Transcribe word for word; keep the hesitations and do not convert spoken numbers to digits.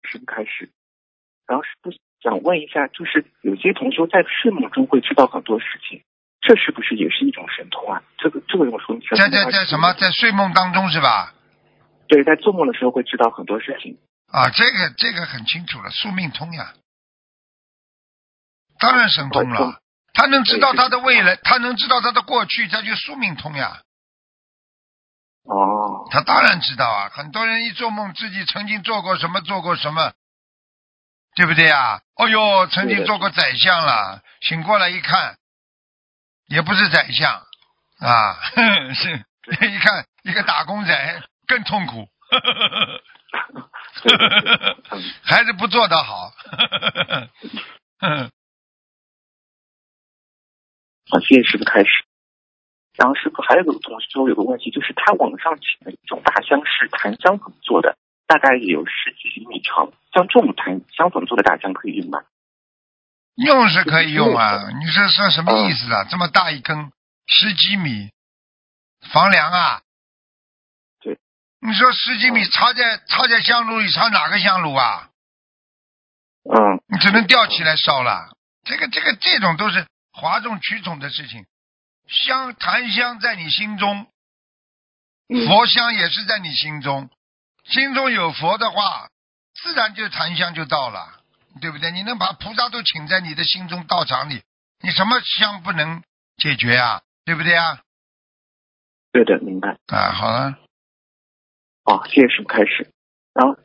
师傅开始。然后师傅想问一下，就是有些同修在睡梦中会知道很多事情，这是不是也是一种神通啊？这个这个用说在在在什么？在睡梦当中是吧？ 对，在做梦的时候会知道很多事情。 啊，这个这个很清楚了，宿命通呀，当然神通了。他能知道他的未来，他能知道他的过去，他就宿命通呀。 哦， 他当然知道啊，很多人一做梦自己曾经做过什么，做过什么，对不对呀？哦哟，曾经做过宰相了，醒过来一看，也不是宰相啊，呵呵是一看一个打工仔更痛苦，呵呵呵呵还是不做得好。呵呵呵好，谢谢师傅开始。然后师傅还有个同修有个问题，就是他网上请的一种大香是檀香怎么做的，大概也有十几厘米长，像这种檀香怎么做的大香可以用吗？ 用是可以用啊，你这是什么意思啊？嗯、这么大一根，十几米，房梁啊？ 对。 你说十几米插在插在香炉里，插哪个香炉啊？ 嗯。 你只能吊起来烧了。这个这个这种都是哗众取宠的事情。香檀香在你心中，佛香也是在你心中，心中有佛的话，自然就檀香就到了，对不对？你能把菩萨都请在你的心中道场里，你什么香不能解决啊？对不对啊？ 对的，明白。 啊，好了。 哦，谢谢师傅开始。然后